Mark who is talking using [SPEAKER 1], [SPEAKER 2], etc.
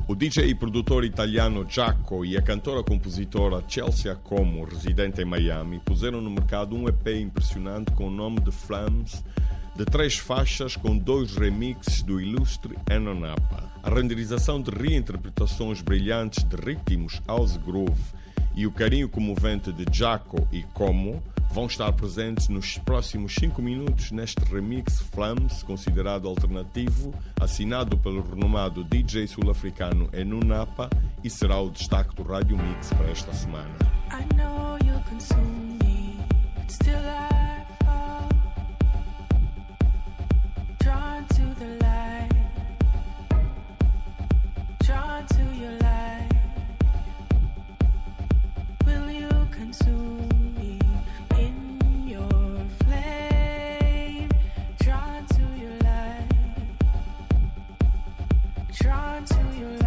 [SPEAKER 1] O DJ e produtor italiano Giaco e a cantora-compositora Chelsea Como, residente em Miami, puseram no mercado um EP impressionante com o nome de Flames, de 3 faixas com 2 remixes do ilustre Eno Napa. A renderização de reinterpretações brilhantes de ritmos house groove e o carinho comovente de Giaco e Como vão estar presentes nos próximos 5 minutos neste remix Flames, considerado alternativo, assinado pelo renomado DJ sul-africano Eno Napa, e será o destaque do Rádio Mix para esta semana.
[SPEAKER 2] I know you'll consume me, but still I fall, drawn to the light, drawn to your light. Will you consume me in your flame? Drawn to your light, drawn to your light.